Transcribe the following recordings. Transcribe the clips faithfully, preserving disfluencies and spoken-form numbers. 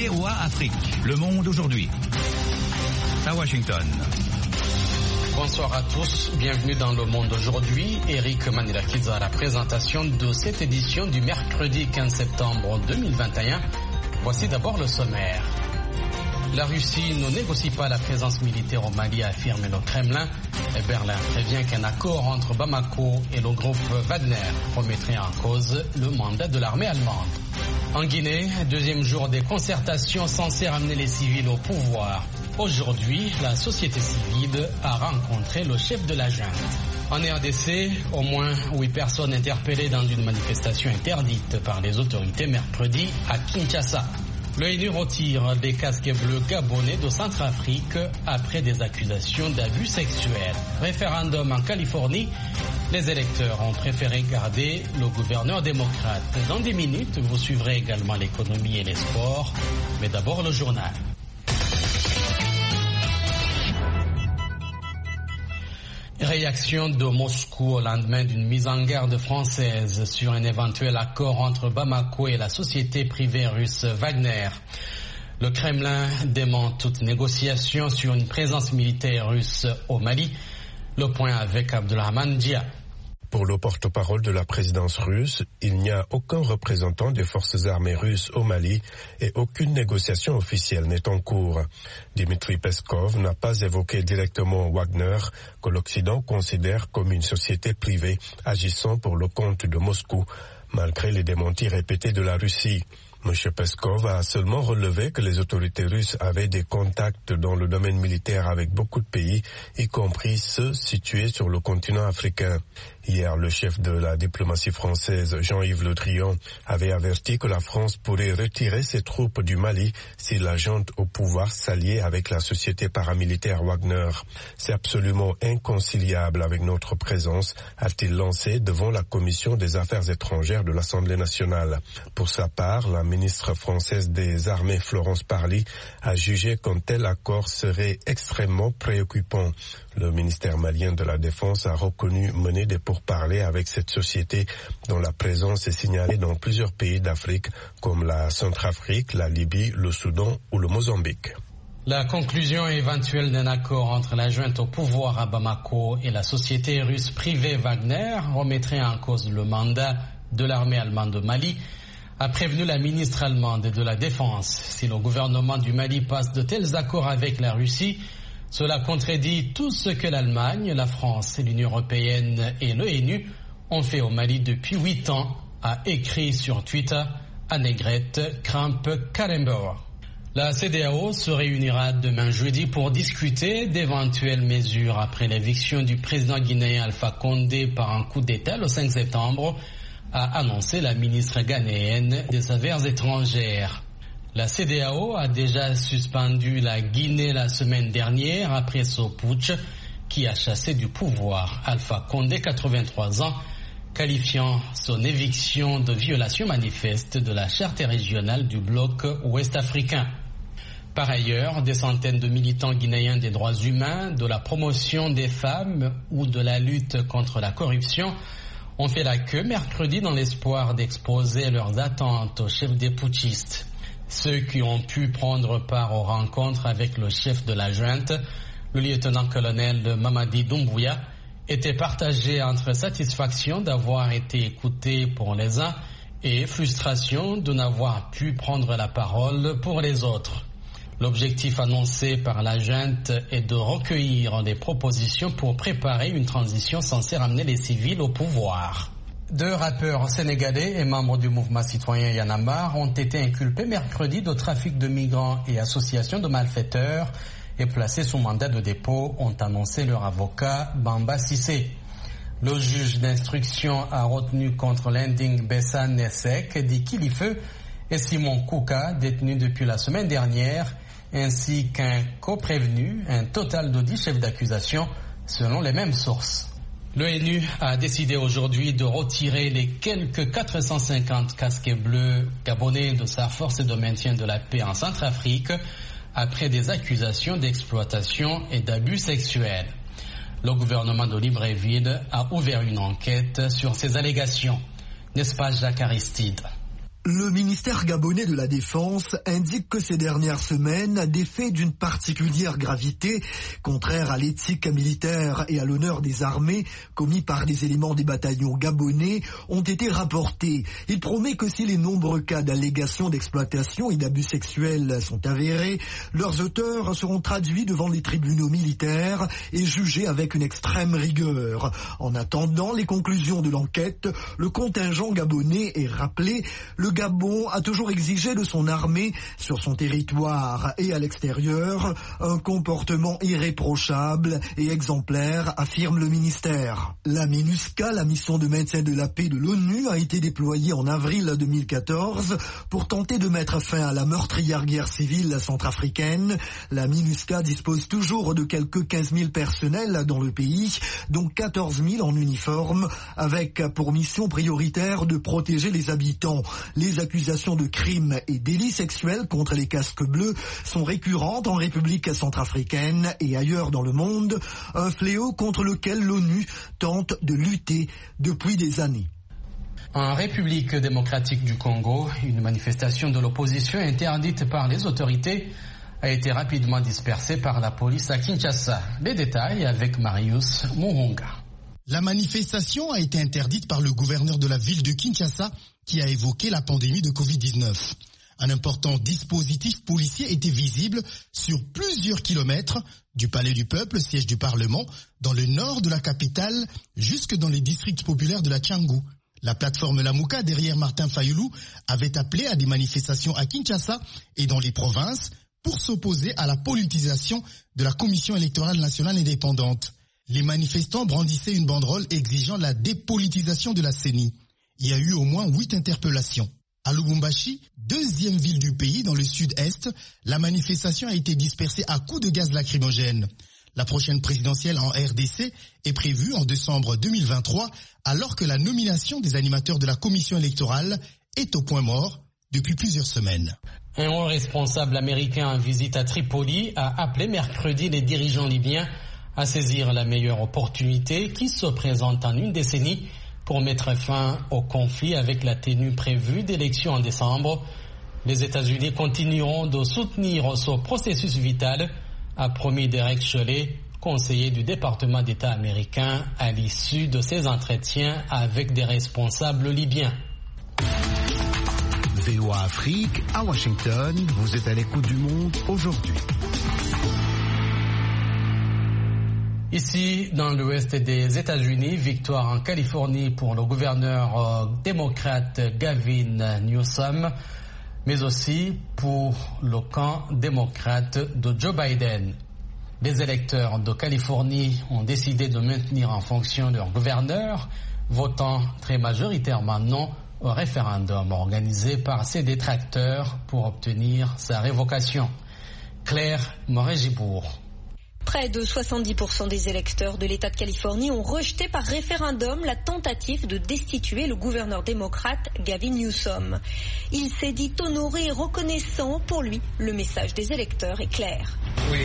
V O A Afrique, Le Monde aujourd'hui. À Washington. Bonsoir à tous, bienvenue dans Le Monde aujourd'hui. Eric Manilakidze à la présentation de cette édition du mercredi quinze septembre deux mille vingt et un. Voici d'abord le sommaire. La Russie ne négocie pas la présence militaire au Mali, affirme le Kremlin. Et Berlin prévient qu'un accord entre Bamako et le groupe Wagner remettrait en cause le mandat de l'armée allemande. En Guinée, deuxième jour des concertations censées ramener les civils au pouvoir. Aujourd'hui, la société civile a rencontré le chef de la junte. En R D C, au moins huit personnes interpellées dans une manifestation interdite par les autorités mercredi à Kinshasa. L'ONU retire des casques bleus gabonais de Centrafrique après des accusations d'abus sexuels. Référendum en Californie, les électeurs ont préféré garder le gouverneur démocrate. Dans des minutes, vous suivrez également l'économie et les sports, mais d'abord le journal. Réaction de Moscou au lendemain d'une mise en garde française sur un éventuel accord entre Bamako et la société privée russe Wagner. Le Kremlin dément toute négociation sur une présence militaire russe au Mali. Le point avec Abdulrahman Dia. Pour le porte-parole de la présidence russe, il n'y a aucun représentant des forces armées russes au Mali et aucune négociation officielle n'est en cours. Dmitri Peskov n'a pas évoqué directement Wagner, que l'Occident considère comme une société privée agissant pour le compte de Moscou, malgré les démentis répétés de la Russie. M. Peskov a seulement relevé que les autorités russes avaient des contacts dans le domaine militaire avec beaucoup de pays, y compris ceux situés sur le continent africain. Hier, le chef de la diplomatie française, Jean-Yves Le Drian, avait averti que la France pourrait retirer ses troupes du Mali si la junte au pouvoir s'alliait avec la société paramilitaire Wagner. C'est absolument inconciliable avec notre présence, a-t-il lancé devant la commission des affaires étrangères de l'Assemblée nationale. Pour sa part, la ministre française des Armées, Florence Parly, a jugé qu'un tel accord serait extrêmement préoccupant. Le ministère malien de la Défense a reconnu mener des pourparlers avec cette société dont la présence est signalée dans plusieurs pays d'Afrique comme la Centrafrique, la Libye, le Soudan ou le Mozambique. La conclusion éventuelle d'un accord entre la junte au pouvoir à Bamako et la société russe privée Wagner remettrait en cause le mandat de l'armée allemande au Mali, a prévenu la ministre allemande de la Défense. Si le gouvernement du Mali passe de tels accords avec la Russie, cela contredit tout ce que l'Allemagne, la France, l'Union européenne et l'ONU ont fait au Mali depuis huit ans, a écrit sur Twitter Annegret Kramp-Karrenbauer. La C D A O se réunira demain jeudi pour discuter d'éventuelles mesures après l'éviction du président guinéen Alpha Condé par un coup d'État le cinq septembre, a annoncé la ministre ghanéenne des Affaires étrangères. La C D A O a déjà suspendu la Guinée la semaine dernière après ce putsch qui a chassé du pouvoir Alpha Condé, quatre-vingt-trois ans, qualifiant son éviction de violation manifeste de la charte régionale du bloc ouest-africain. Par ailleurs, des centaines de militants guinéens des droits humains, de la promotion des femmes ou de la lutte contre la corruption ont fait la queue mercredi dans l'espoir d'exposer leurs attentes au chef des putschistes. Ceux qui ont pu prendre part aux rencontres avec le chef de la junte, le lieutenant-colonel Mamadi Doumbouya, étaient partagés entre satisfaction d'avoir été écoutés pour les uns et frustration de n'avoir pu prendre la parole pour les autres. L'objectif annoncé par la junte est de recueillir des propositions pour préparer une transition censée ramener les civils au pouvoir. Deux rappeurs sénégalais et membres du mouvement citoyen Y en a marre ont été inculpés mercredi de trafic de migrants et association de malfaiteurs et placés sous mandat de dépôt, ont annoncé leur avocat Bamba Cissé. Le juge d'instruction a retenu contre Lending Bessa Nesek, dit Kilifeu et Simon Kouka, détenus depuis la semaine dernière, ainsi qu'un coprévenu, un total de dix chefs d'accusation selon les mêmes sources. L'ONU a décidé aujourd'hui de retirer les quelques quatre cent cinquante casques bleus gabonais de sa force de maintien de la paix en Centrafrique après des accusations d'exploitation et d'abus sexuels. Le gouvernement de Libreville a ouvert une enquête sur ces allégations. N'est-ce pas, Jacques Aristide? Le ministère gabonais de la Défense indique que ces dernières semaines, des faits d'une particulière gravité, contraires à l'éthique militaire et à l'honneur des armées, commis par des éléments des bataillons gabonais, ont été rapportés. Il promet que si les nombreux cas d'allégations d'exploitation et d'abus sexuels sont avérés, leurs auteurs seront traduits devant les tribunaux militaires et jugés avec une extrême rigueur. En attendant les conclusions de l'enquête, le contingent gabonais est rappelé. Le Gabon a toujours exigé de son armée, sur son territoire et à l'extérieur, un comportement irréprochable et exemplaire, affirme le ministère. La MINUSCA, la mission de maintien de la paix de l'ONU, a été déployée en avril deux mille quatorze pour tenter de mettre fin à la meurtrière guerre civile centrafricaine. La MINUSCA dispose toujours de quelques quinze mille personnels dans le pays, dont quatorze mille en uniforme, avec pour mission prioritaire de protéger les habitants. Les accusations de crimes et délits sexuels contre les casques bleus sont récurrentes en République centrafricaine et ailleurs dans le monde, un fléau contre lequel l'ONU tente de lutter depuis des années. En République démocratique du Congo, une manifestation de l'opposition interdite par les autorités a été rapidement dispersée par la police à Kinshasa. Les détails avec Marius Muhunga. La manifestation a été interdite par le gouverneur de la ville de Kinshasa qui a évoqué la pandémie de covid dix-neuf. Un important dispositif policier était visible sur plusieurs kilomètres du Palais du Peuple, siège du Parlement, dans le nord de la capitale, jusque dans les districts populaires de la Tchangou. La plateforme Lamouka, derrière Martin Fayoulou, avait appelé à des manifestations à Kinshasa et dans les provinces pour s'opposer à la politisation de la Commission électorale nationale indépendante. Les manifestants brandissaient une banderole exigeant la dépolitisation de la C E N I. Il y a eu au moins huit interpellations. À Lubumbashi, deuxième ville du pays dans le sud-est, la manifestation a été dispersée à coups de gaz lacrymogène. La prochaine présidentielle en R D C est prévue en décembre deux mille vingt-trois, alors que la nomination des animateurs de la commission électorale est au point mort depuis plusieurs semaines. Un haut responsable américain en visite à Tripoli a appelé mercredi les dirigeants libyens à saisir la meilleure opportunité qui se présente en une décennie pour mettre fin au conflit avec la tenue prévue d'élections en décembre. Les États-Unis continueront de soutenir ce processus vital, a promis Derek Chollet, conseiller du département d'État américain, à l'issue de ses entretiens avec des responsables libyens. V O A Afrique, à Washington, vous êtes à l'écoute du monde aujourd'hui. Ici, dans l'ouest des États-Unis, victoire en Californie pour le gouverneur euh, démocrate Gavin Newsom, mais aussi pour le camp démocrate de Joe Biden. Les électeurs de Californie ont décidé de maintenir en fonction leur gouverneur, votant très majoritairement non au référendum organisé par ses détracteurs pour obtenir sa révocation. Claire Moret-Gibourg. Près de soixante-dix pour cent des électeurs de l'État de Californie ont rejeté par référendum la tentative de destituer le gouverneur démocrate Gavin Newsom. Il s'est dit honoré et reconnaissant. Pour lui, le message des électeurs est clair.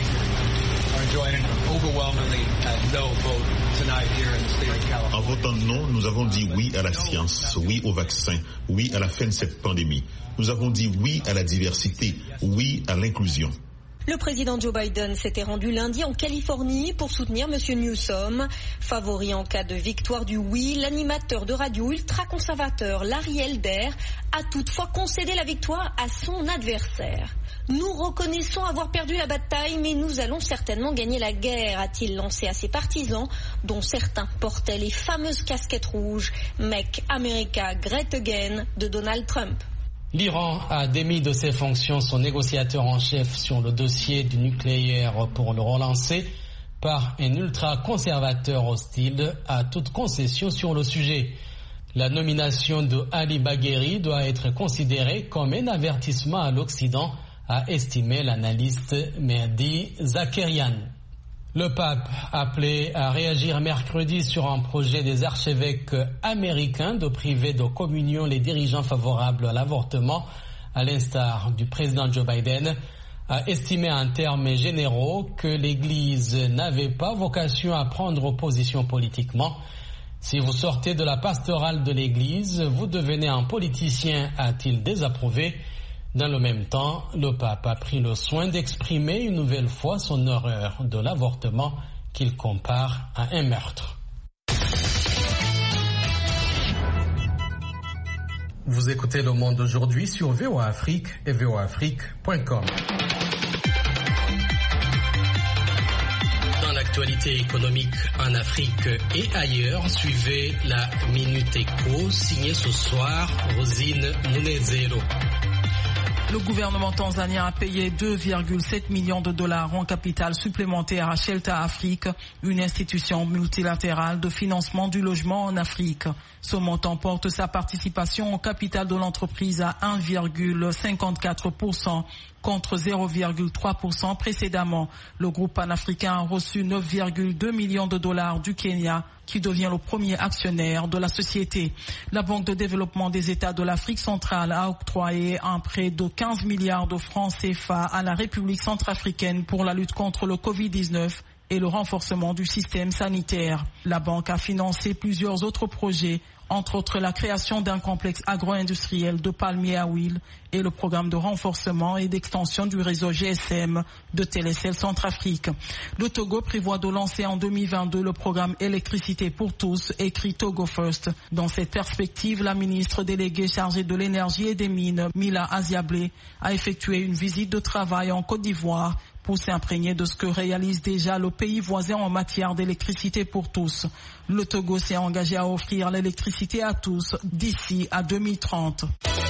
En votant non, nous avons dit oui à la science, oui au vaccin, oui à la fin de cette pandémie. Nous avons dit oui à la diversité, oui à l'inclusion. Le président Joe Biden s'était rendu lundi en Californie pour soutenir M. Newsom. Favori en cas de victoire du oui, l'animateur de radio ultra-conservateur Larry Elder a toutefois concédé la victoire à son adversaire. Nous reconnaissons avoir perdu la bataille, mais nous allons certainement gagner la guerre, a-t-il lancé à ses partisans, dont certains portaient les fameuses casquettes rouges « Make America Great Again » de Donald Trump. L'Iran a démis de ses fonctions son négociateur en chef sur le dossier du nucléaire pour le relancer par un ultra-conservateur hostile à toute concession sur le sujet. La nomination de Ali Bagheri doit être considérée comme un avertissement à l'Occident, a estimé l'analyste Mehdi Zakerian. Le pape appelé à réagir mercredi sur un projet des archevêques américains de priver de communion les dirigeants favorables à l'avortement, à l'instar du président Joe Biden, a estimé en termes généraux que l'Église n'avait pas vocation à prendre position politiquement. Si vous sortez de la pastorale de l'Église, vous devenez un politicien, a-t-il désapprouvé. Dans le même temps, le pape a pris le soin d'exprimer une nouvelle fois son horreur de l'avortement qu'il compare à un meurtre. Vous écoutez Le Monde aujourd'hui sur V O A Afrique et V O A Afrique point com. Dans l'actualité économique en Afrique et ailleurs, suivez la Minute Éco, signée ce soir Rosine Munezero. Le gouvernement tanzanien a payé deux virgule sept millions de dollars en capital supplémentaire à Shelter Afrique, une institution multilatérale de financement du logement en Afrique. Ce montant porte sa participation au capital de l'entreprise à un virgule cinquante-quatre pour cent contre zéro virgule trois pour cent précédemment. Le groupe panafricain a reçu neuf virgule deux millions de dollars du Kenya, qui devient le premier actionnaire de la société. La Banque de développement des États de l'Afrique centrale a octroyé un prêt de quinze milliards de francs C F A à la République centrafricaine pour la lutte contre le covid dix-neuf et le renforcement du système sanitaire. La banque a financé plusieurs autres projets, entre autres la création d'un complexe agro-industriel de palmiers à huile et le programme de renforcement et d'extension du réseau G S M de Télécel Centrafrique. Le Togo prévoit de lancer en deux mille vingt-deux le programme Électricité pour tous, écrit Togo First. Dans cette perspective, la ministre déléguée chargée de l'énergie et des mines, Mila Aziablé, a effectué une visite de travail en Côte d'Ivoire pour s'imprégner de ce que réalise déjà le pays voisin en matière d'électricité pour tous. Le Togo s'est engagé à offrir l'électricité à tous d'ici à deux mille trente.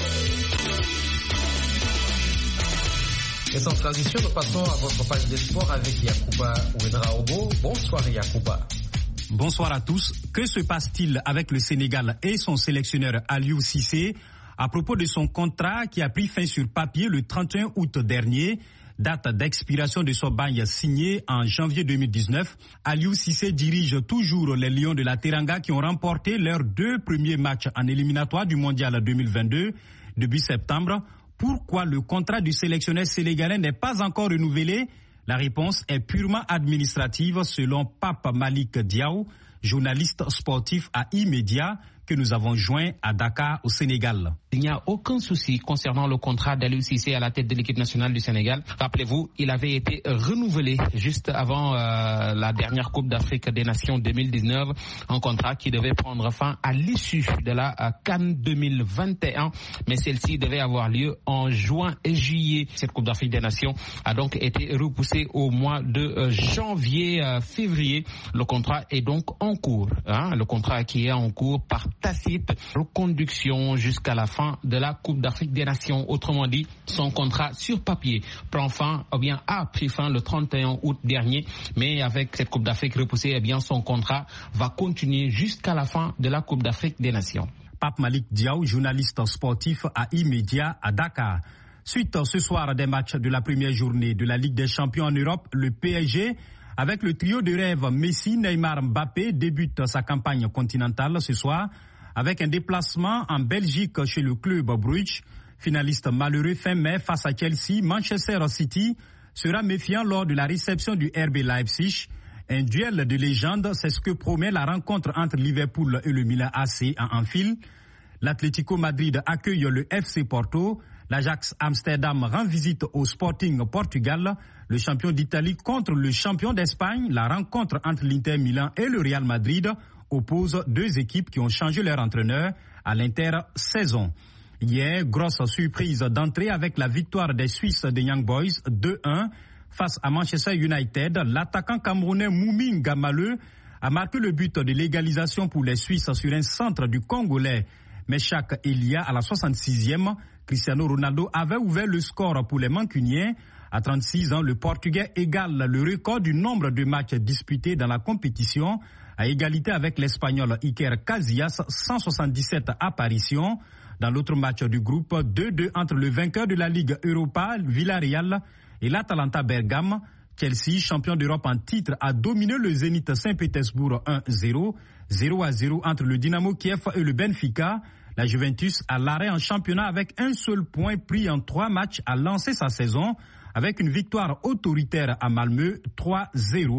Et sans transition, nous passons à votre page des sports avec Yacouba Ouedraogo. Bonsoir Yacouba. Bonsoir à tous. Que se passe-t-il avec le Sénégal et son sélectionneur Aliou Cissé à propos de son contrat qui a pris fin sur papier le trente et un août dernier? Date d'expiration de son bail signé en janvier deux mille dix-neuf. Aliou Cissé dirige toujours les Lions de la Teranga qui ont remporté leurs deux premiers matchs en éliminatoire du Mondial deux mille vingt-deux début septembre. Pourquoi le contrat du sélectionneur sénégalais n'est pas encore renouvelé? La réponse est purement administrative selon Pape Malik Diaw, journaliste sportif à E-Media, que nous avons joint à Dakar au Sénégal. Il n'y a aucun souci concernant le contrat d'Aliou Cissé à la tête de l'équipe nationale du Sénégal. Rappelez-vous, il avait été renouvelé juste avant euh, la dernière Coupe d'Afrique des Nations deux mille dix-neuf, un contrat qui devait prendre fin à l'issue de la euh, CAN deux mille vingt et un, mais celle-ci devait avoir lieu en juin et juillet. Cette Coupe d'Afrique des Nations a donc été repoussée au mois de euh, janvier-février. Euh, le contrat est donc en cours. Hein, le contrat qui est en cours par tacite reconduction jusqu'à la fin de la Coupe d'Afrique des Nations. Autrement dit, son contrat sur papier prend fin, ou bien a pris fin le trente et un août dernier, mais avec cette Coupe d'Afrique repoussée, eh bien son contrat va continuer jusqu'à la fin de la Coupe d'Afrique des Nations. Pape Malik Diaw, journaliste sportif à E-Media à Dakar. Suite ce soir des matchs de la première journée de la Ligue des Champions en Europe, le P S G, avec le trio de rêve Messi, Neymar, Mbappé, débute sa campagne continentale ce soir avec un déplacement en Belgique chez le club Bruges. Finaliste malheureux fin mai face à Chelsea, Manchester City sera méfiant lors de la réception du R B Leipzig. Un duel de légende, c'est ce que promet la rencontre entre Liverpool et le Milan A C à Anfield. L'Atlético Madrid accueille le F C Porto. L'Ajax Amsterdam rend visite au Sporting Portugal. Le champion d'Italie contre le champion d'Espagne. La rencontre entre l'Inter Milan et le Real Madrid oppose deux équipes qui ont changé leur entraîneur à l'inter-saison. Hier, grosse surprise d'entrée avec la victoire des Suisses des Young Boys deux un face à Manchester United. L'attaquant camerounais Moumi Gamaleu a marqué le but de l'égalisation pour les Suisses sur un centre du Congolais Meshak Elia à la soixante-sixième. Cristiano Ronaldo avait ouvert le score pour les Mancuniens. À trente-six ans, le Portugais égale le record du nombre de matchs disputés dans la compétition, à égalité avec l'Espagnol Iker Casillas, cent soixante-dix-sept apparitions. Dans l'autre match du groupe, deux deux entre le vainqueur de la Ligue Europa, Villarreal, et l'Atalanta Bergame. Chelsea, champion d'Europe en titre, a dominé le Zénith Saint-Pétersbourg un zéro. zéro à zéro entre le Dynamo Kiev et le Benfica. La Juventus, à l'arrêt en championnat avec un seul point pris en trois matchs, a lancé sa saison avec une victoire autoritaire à Malmö trois zéro.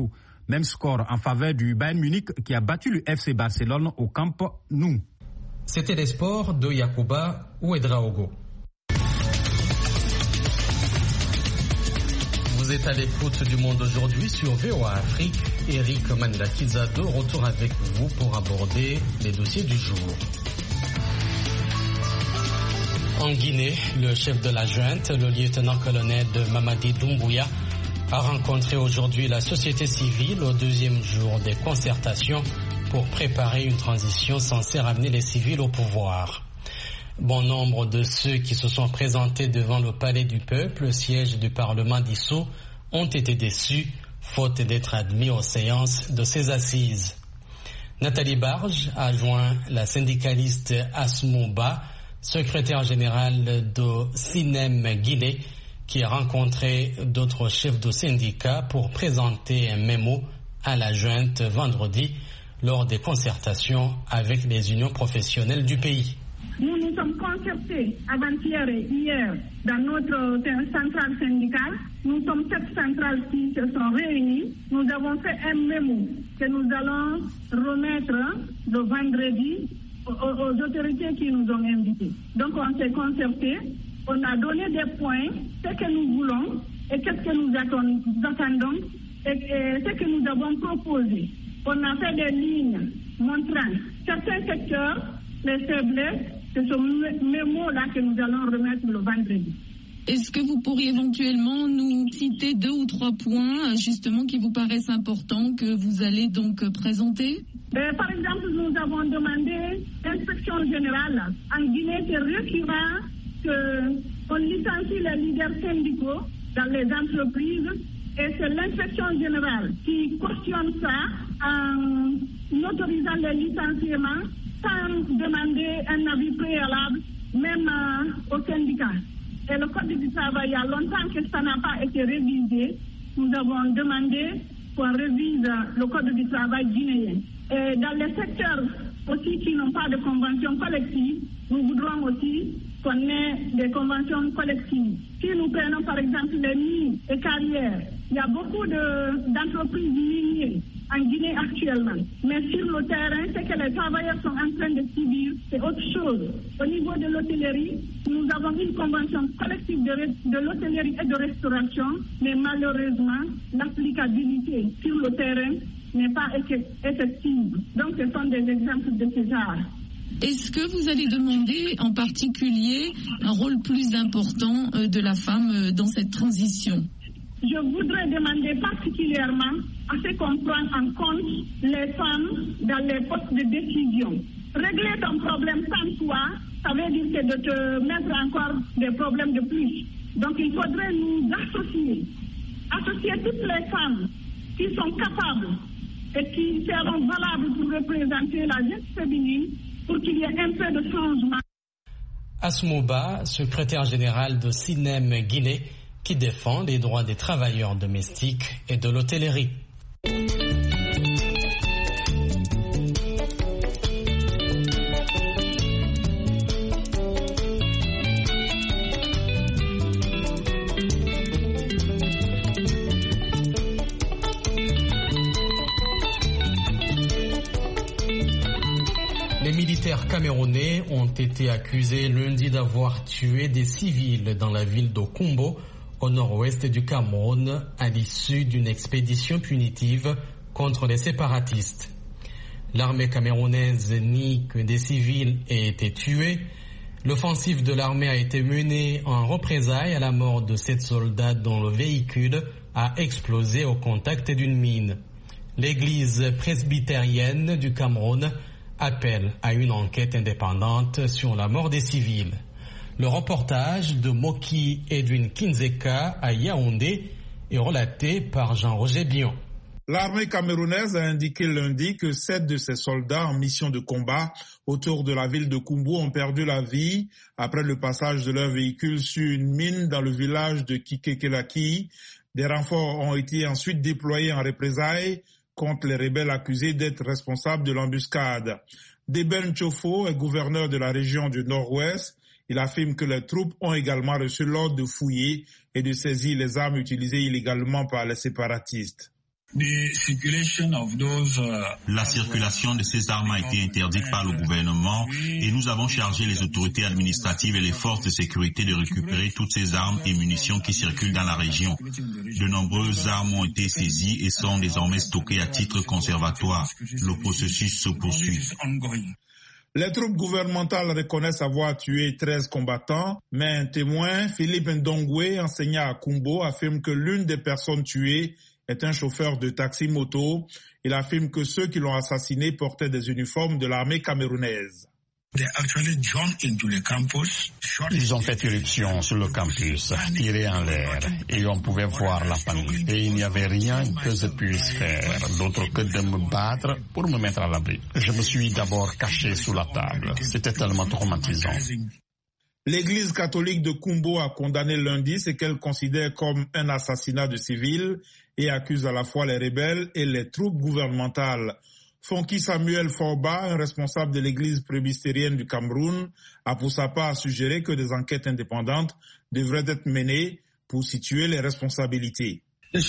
Même score en faveur du Bayern Munich qui a battu le F C Barcelone au Camp Nou. C'était les sports de Yacouba Ouedraogo. Vous êtes à l'écoute du Monde aujourd'hui sur V O A Afrique. Eric Manila-Kiza de retour avec vous pour aborder les dossiers du jour. En Guinée, le chef de la junte, le lieutenant-colonel de Mamadi Doumbouya, a rencontré aujourd'hui la société civile au deuxième jour des concertations pour préparer une transition censée ramener les civils au pouvoir. Bon nombre de ceux qui se sont présentés devant le palais du peuple, siège du Parlement dissous, ont été déçus, faute d'être admis aux séances de ces assises. Nathalie Barge a joint la syndicaliste Asmouba, secrétaire générale de Sinem Guilé, qui a rencontré d'autres chefs de syndicats pour présenter un mémo à la junte vendredi lors des concertations avec les unions professionnelles du pays. Nous nous sommes concertés avant-hier et hier dans notre centrale syndicale. Nous sommes sept centrales qui se sont réunies. Nous avons fait un mémo que nous allons remettre le vendredi aux, aux autorités qui nous ont invités. Donc on s'est concertés, on a donné des points, ce que nous voulons et qu'est-ce que nous attendons et, et ce que nous avons proposé. On a fait des lignes montrant certains secteurs, les faiblesses. C'est ce mémo-là que nous allons remettre le vendredi. Est-ce que vous pourriez éventuellement nous citer deux ou trois points justement qui vous paraissent importants que vous allez donc présenter? euh, Par exemple, nous avons demandé l'inspection générale. En Guinée, c'est récurrent qu'on licencie les leaders syndicaux dans les entreprises et c'est l'inspection générale qui cautionne ça en autorisant les licenciements sans demander un avis préalable, même euh, au syndicat. Et le Code du travail, il y a longtemps que ça n'a pas été révisé. Nous avons demandé qu'on révise le Code du travail guinéen. Et dans les secteurs aussi qui n'ont pas de convention collective, nous voudrons aussi qu'on ait des conventions collectives. Si nous prenons par exemple les mines et carrières, il y a beaucoup de, d'entreprises minières en Guinée actuellement. Mais sur le terrain, ce que les travailleurs sont en train de subir, c'est autre chose. Au niveau de l'hôtellerie, nous avons une convention collective de, de l'hôtellerie et de restauration, mais malheureusement, l'applicabilité sur le terrain n'est pas effective. Donc ce sont des exemples de ce genre. Est-ce que vous allez demander en particulier un rôle plus important de la femme dans cette transition? Je voudrais demander particulièrement à ce qu'on prenne en compte les femmes dans les postes de décision. Régler ton problème sans toi, ça veut dire que de te mettre encore des problèmes de plus. Donc il faudrait nous associer, associer toutes les femmes qui sont capables et qui seront valables pour représenter la jeunesse féminine pour qu'il y ait un peu de changement. Asmouba, secrétaire général de Sinem Guinée, qui défend les droits des travailleurs domestiques et de l'hôtellerie. Les militaires camerounais ont été accusés lundi d'avoir tué des civils dans la ville de Kumbo, au nord-ouest du Cameroun, à l'issue d'une expédition punitive contre les séparatistes. L'armée camerounaise nie que des civils aient été tués. L'offensive de l'armée a été menée en représailles à la mort de sept soldats dont le véhicule a explosé au contact d'une mine. L'église presbytérienne du Cameroun appelle à une enquête indépendante sur la mort des civils. Le reportage de Moki Edwin Kinzeka à Yaoundé est relaté par Jean-Roger Bion. L'armée camerounaise a indiqué lundi que sept de ses soldats en mission de combat autour de la ville de Kumbo ont perdu la vie après le passage de leur véhicule sur une mine dans le village de Kikekelaki. Des renforts ont été ensuite déployés en représailles contre les rebelles accusés d'être responsables de l'embuscade. Deben Chofo est gouverneur de la région du Nord-Ouest. Il affirme que les troupes ont également reçu l'ordre de fouiller et de saisir les armes utilisées illégalement par les séparatistes. La circulation de ces armes a été interdite par le gouvernement et nous avons chargé les autorités administratives et les forces de sécurité de récupérer toutes ces armes et munitions qui circulent dans la région. De nombreuses armes ont été saisies et sont désormais stockées à titre conservatoire. Le processus se poursuit. Les troupes gouvernementales reconnaissent avoir tué treize combattants, mais un témoin, Philippe Ndongwe, enseignant à Kumbo, affirme que l'une des personnes tuées est un chauffeur de taxi-moto. Il affirme que ceux qui l'ont assassiné portaient des uniformes de l'armée camerounaise. Ils ont fait irruption sur le campus, tiré en l'air, et on pouvait voir la panique. Et il n'y avait rien que je puisse faire, d'autre que de me battre pour me mettre à l'abri. Je me suis d'abord caché sous la table. C'était tellement traumatisant. L'église catholique de Kumbo a condamné lundi ce qu'elle considère comme un assassinat de civils et accuse à la fois les rebelles et les troupes gouvernementales. Fonki Samuel Forba, un responsable de l'église presbytérienne du Cameroun, a pour sa part suggéré que des enquêtes indépendantes devraient être menées pour situer les responsabilités. Il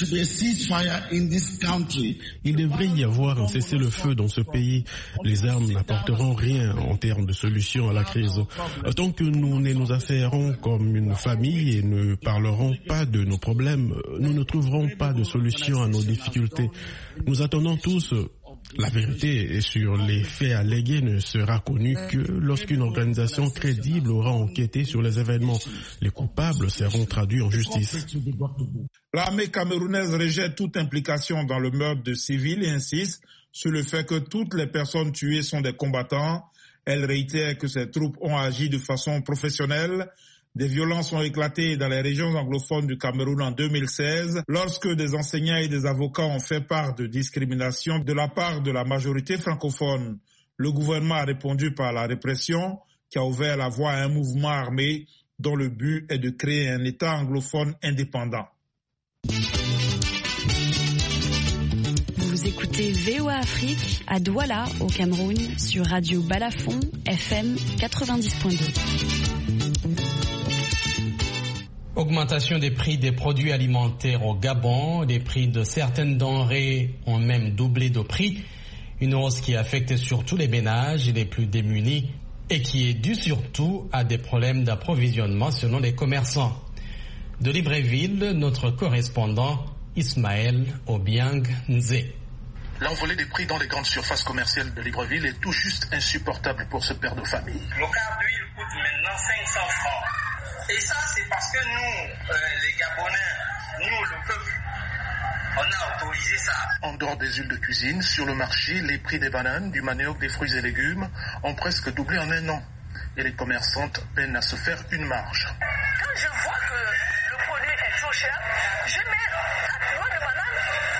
devrait y avoir un cessez-le-feu dans ce pays. Les armes n'apporteront rien en termes de solution à la crise. Tant que nous ne nous affairons comme une famille et ne parlerons pas de nos problèmes, nous ne trouverons pas de solution à nos difficultés. Nous attendons tous. La vérité sur les faits allégués ne sera connue que lorsqu'une organisation crédible aura enquêté sur les événements. Les coupables seront traduits en justice. L'armée camerounaise rejette toute implication dans le meurtre de civils et insiste sur le fait que toutes les personnes tuées sont des combattants. Elle réitère que ces troupes ont agi de façon professionnelle. Des violences ont éclaté dans les régions anglophones du Cameroun en deux mille seize, lorsque des enseignants et des avocats ont fait part de discrimination de la part de la majorité francophone. Le gouvernement a répondu par la répression, qui a ouvert la voie à un mouvement armé dont le but est de créer un État anglophone indépendant. Vous écoutez V O A Afrique à Douala, au Cameroun, sur Radio Balafon, F M quatre-vingt-dix point deux. Augmentation des prix des produits alimentaires au Gabon, les prix de certaines denrées ont même doublé de prix, une hausse qui affecte surtout les ménages les plus démunis et qui est due surtout à des problèmes d'approvisionnement selon les commerçants. De Libreville, notre correspondant Ismaël Obiang Nze. L'envolée des prix dans les grandes surfaces commerciales de Libreville est tout juste insupportable pour ce père de famille. Le quart d'huile coûte maintenant cinq cents francs. Et ça, c'est parce que nous, euh, les Gabonais, nous, le peuple, on a autorisé ça. En dehors des huiles de cuisine, sur le marché, les prix des bananes, du manioc, des fruits et légumes ont presque doublé en un an. Et les commerçantes peinent à se faire une marge. Quand je vois que le produit est trop cher, je mets quatre doigts de banane,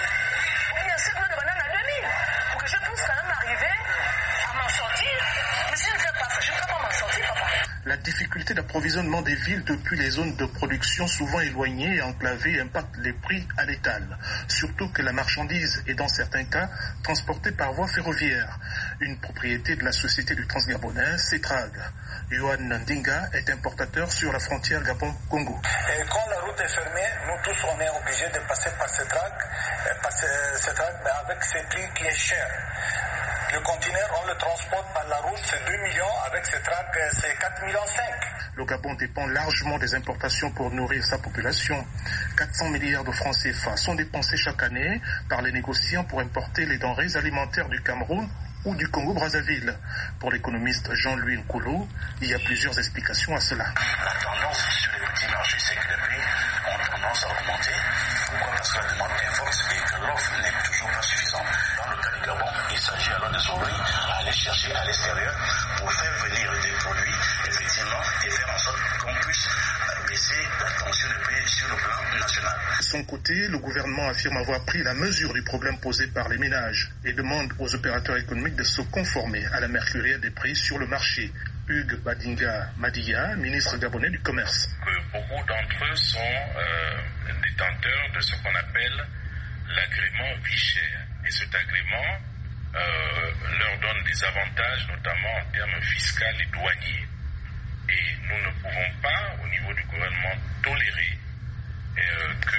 ou bien sept doigts de banane à deux mille, pour que je puisse quand même arriver à m'en sortir. Mais si je ne fais pas ça, je ne peux pas m'en sortir, papa. La difficulté d'approvisionnement des villes depuis les zones de production souvent éloignées et enclavées impacte les prix à l'étal. Surtout que la marchandise est dans certains cas transportée par voie ferroviaire. Une propriété de la société du Transgabonais, Cetrag. Yohan Ndinga est importateur sur la frontière Gabon-Congo. Et quand la route est fermée, nous tous on est obligés de passer par Cetrag, par Cetrag avec ce prix qui est cher. Le conteneur, on le transporte par la route, c'est deux millions, avec ces tracts, c'est quatre millions cinq. Le Gabon dépend largement des importations pour nourrir sa population. quatre cents milliards de francs C F A sont dépensés chaque année par les négociants pour importer les denrées alimentaires du Cameroun ou du Congo-Brazzaville. Pour l'économiste Jean-Louis Nkolo, il y a plusieurs explications à cela. La tendance sur les petits marchés, c'est que les prix ont tendance à augmenter. Pourquoi? Parce que la demande est forte et que l'offre n'est toujours pas suffisante. Dans le cas du Gabon, il s'agit alors de s'ouvrir à aller chercher à l'extérieur pour faire venir des produits, effectivement, et faire en sorte qu'on puisse baisser la tension des prix sur le plan national. De son côté, le gouvernement affirme avoir pris la mesure du problème posé par les ménages et demande aux opérateurs économiques de se conformer à la mercurielle des prix sur le marché. Hugues Badinga Madiya, ministre gabonais du Commerce. Que beaucoup d'entre eux sont euh, détenteurs de ce qu'on appelle l'agrément vie chère. Et cet agrément euh, leur donne des avantages, notamment en termes fiscaux et douaniers. Et nous ne pouvons pas, au niveau du gouvernement, tolérer euh, que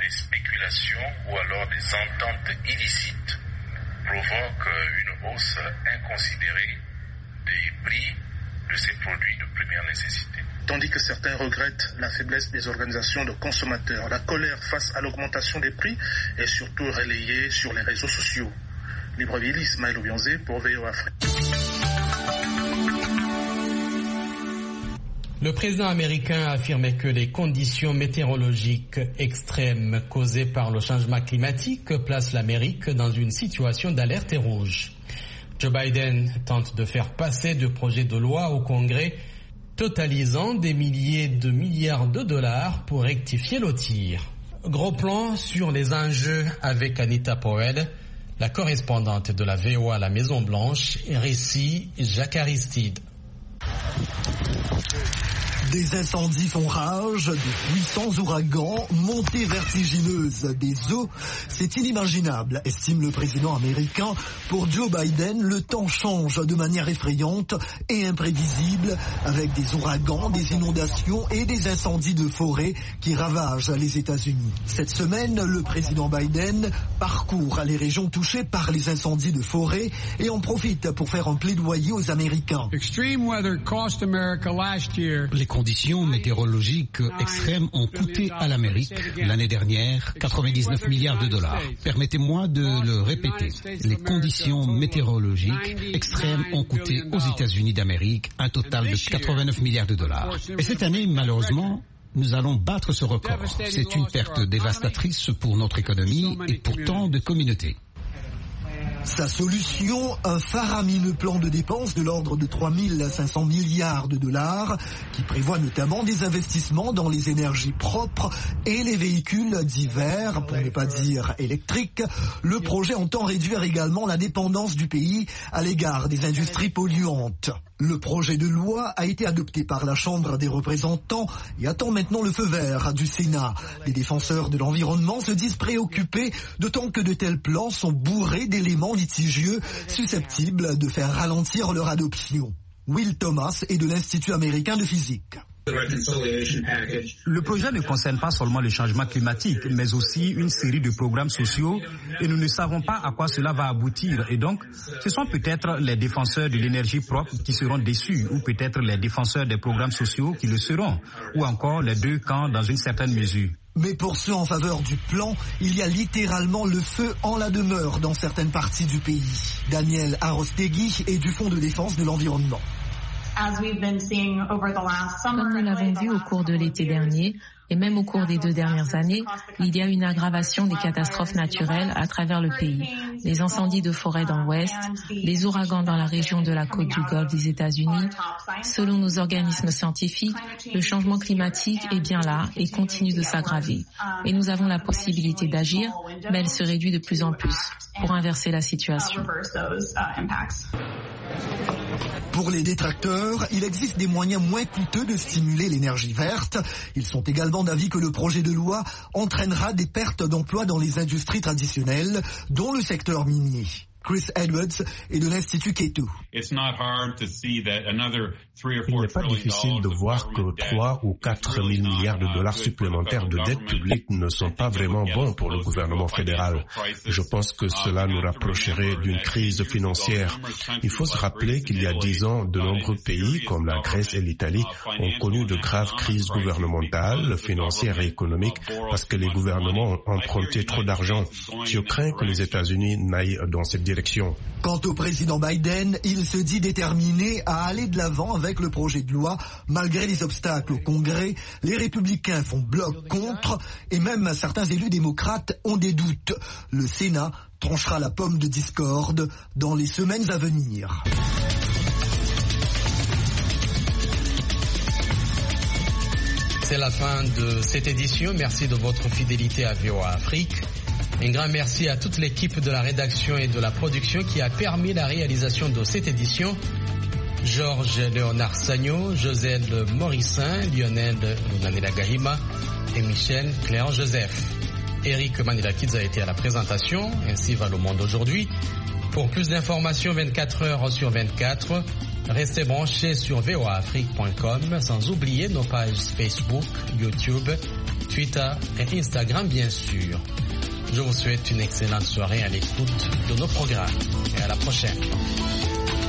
des spéculations ou alors des ententes illicites provoquent une hausse inconsidérée des prix de ces produits de première nécessité. Tandis que certains regrettent la faiblesse des organisations de consommateurs, la colère face à l'augmentation des prix est surtout relayée sur les réseaux sociaux. Libreville, Ismaël Obionzé pour V O Afrique. Le président américain a affirmé que les conditions météorologiques extrêmes causées par le changement climatique placent l'Amérique dans une situation d'alerte rouge. Joe Biden tente de faire passer de projets de loi au Congrès totalisant des milliers de milliards de dollars pour rectifier le tir. Gros plan sur les enjeux avec Anita Powell, la correspondante de la V O A à la Maison-Blanche, et récit Jacques Aristide. Des incendies font rage, des puissants ouragans, montées vertigineuses des eaux. C'est inimaginable, estime le président américain. Pour Joe Biden, le temps change de manière effrayante et imprévisible, avec des ouragans, des inondations et des incendies de forêt qui ravagent les États-Unis. Cette semaine, le président Biden parcourt les régions touchées par les incendies de forêt et en profite pour faire un plaidoyer aux Américains. Les conditions météorologiques extrêmes ont coûté à l'Amérique l'année dernière quatre-vingt-dix-neuf milliards de dollars. Permettez-moi de le répéter. Les conditions météorologiques extrêmes ont coûté aux États-Unis d'Amérique un total de quatre-vingt-neuf milliards de dollars. Et cette année, malheureusement, nous allons battre ce record. C'est une perte dévastatrice pour notre économie et pour tant de communautés. Sa solution, un faramineux plan de dépenses de l'ordre de trois mille cinq cents milliards de dollars qui prévoit notamment des investissements dans les énergies propres et les véhicules divers, pour ne pas dire électriques. Le projet entend réduire également la dépendance du pays à l'égard des industries polluantes. Le projet de loi a été adopté par la Chambre des représentants et attend maintenant le feu vert du Sénat. Les défenseurs de l'environnement se disent préoccupés, d'autant que de tels plans sont bourrés d'éléments litigieux susceptibles de faire ralentir leur adoption. Will Thomas est de l'Institut américain de physique. Le projet ne concerne pas seulement le changement climatique, mais aussi une série de programmes sociaux et nous ne savons pas à quoi cela va aboutir. Et donc, ce sont peut-être les défenseurs de l'énergie propre qui seront déçus ou peut-être les défenseurs des programmes sociaux qui le seront, ou encore les deux camps dans une certaine mesure. Mais pour ceux en faveur du plan, il y a littéralement le feu en la demeure dans certaines parties du pays. Daniel Arostegui est du Fonds de défense de l'environnement. Comme nous l'avons vu au cours de l'été dernier, et même au cours des deux dernières années, il y a une aggravation des catastrophes naturelles à travers le pays. Les incendies de forêt dans l'Ouest, les ouragans dans la région de la côte du Golfe des États-Unis. Selon nos organismes scientifiques, le changement climatique est bien là et continue de s'aggraver. Et nous avons la possibilité d'agir, mais elle se réduit de plus en plus pour inverser la situation. Pour les détracteurs, il existe des moyens moins coûteux de stimuler l'énergie verte. Ils sont également d'avis que le projet de loi entraînera des pertes d'emplois dans les industries traditionnelles, dont le secteur minier. Chris Edwards est de l'Institut Keto. Il n'est pas difficile de voir que trois ou quatre mille milliards de dollars supplémentaires de dette publique ne sont pas vraiment bons pour le gouvernement fédéral. Je pense que cela nous rapprocherait d'une crise financière. Il faut se rappeler qu'il y a dix ans, de nombreux pays, comme la Grèce et l'Italie, ont connu de graves crises gouvernementales, financières et économiques parce que les gouvernements ont emprunté trop d'argent. Je crains que les États-Unis n'aillent dans cette direction. Quant au président Biden, il se dit déterminé à aller de l'avant avec le projet de loi. Malgré les obstacles au Congrès, les républicains font bloc contre et même certains élus démocrates ont des doutes. Le Sénat tranchera la pomme de discorde dans les semaines à venir. C'est la fin de cette édition. Merci de votre fidélité à V O A Afrique. Un grand merci à toute l'équipe de la rédaction et de la production qui a permis la réalisation de cette édition. Georges Léonard Sagno, José Morissin, Lionel Nanela Gahima et Michel Claire Joseph. Eric Manilakidze a été à la présentation, ainsi va le monde aujourd'hui. Pour plus d'informations vingt-quatre heures sur vingt-quatre, restez branchés sur v o a afrique point com, sans oublier nos pages Facebook, YouTube, Twitter et Instagram bien sûr. Je vous souhaite une excellente soirée à l'écoute de nos programmes et à la prochaine.